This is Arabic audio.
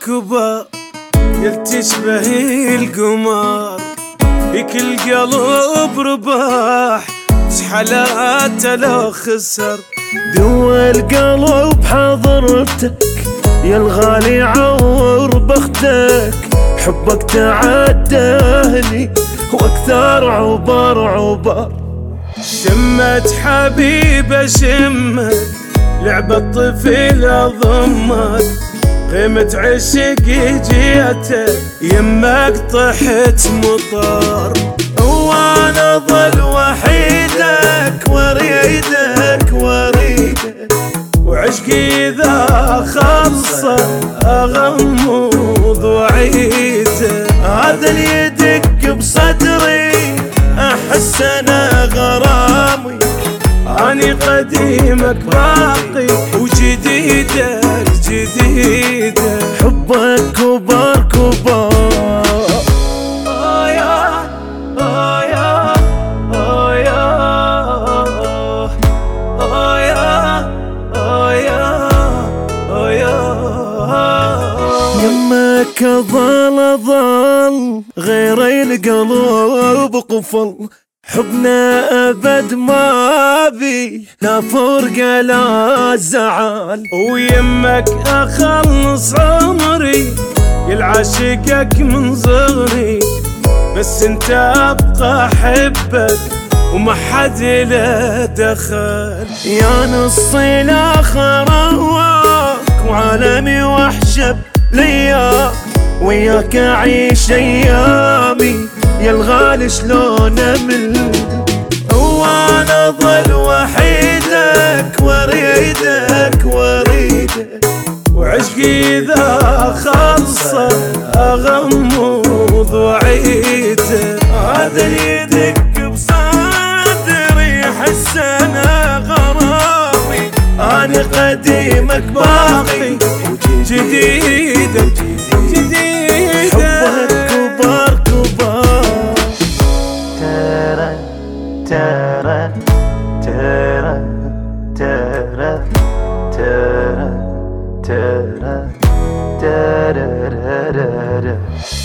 كبار يل تشبه القمر، فيك القلب رباح حالاته لو خسر. دوا القلب حضرتك يا الغالي عور بختك، حبك تعداني واكثر عبر عبر. شمت حبيبه شمت لعبة طفل ضمك، قيمة عشق جيته يمك طحت مطر. وانا ظل وحيدك وريدك وريدك، وعشقي اذا خلص اغمض وعيته. هذا اللي يدق بصدري احس انا غرامي، اني قديمك باقي وجديدك جديده. حبك كبر كبر. يمك ظل غير القلب قفل، حبنا أبد ما بي لا فرقة لا زعل. ويمك أخلص عمري يلعشقك من صغري، بس انت أبقى أحبك وما حد له دخل. يا نصي الآخر هواك وعالمي وحشب لياك، وياك أعيش أيامي يا الغالي شلون أمل. وانا ظل وحيدك وريدك وريدك، وعشقي اذا خلص اغمض وعيته. هذا اللي يدق بصدري احس انا غرامي، انا قديمك باقي جديدك جديدك. حبك كبر كبر. ترى ترى ترى ترى ترى ترى ترى ترى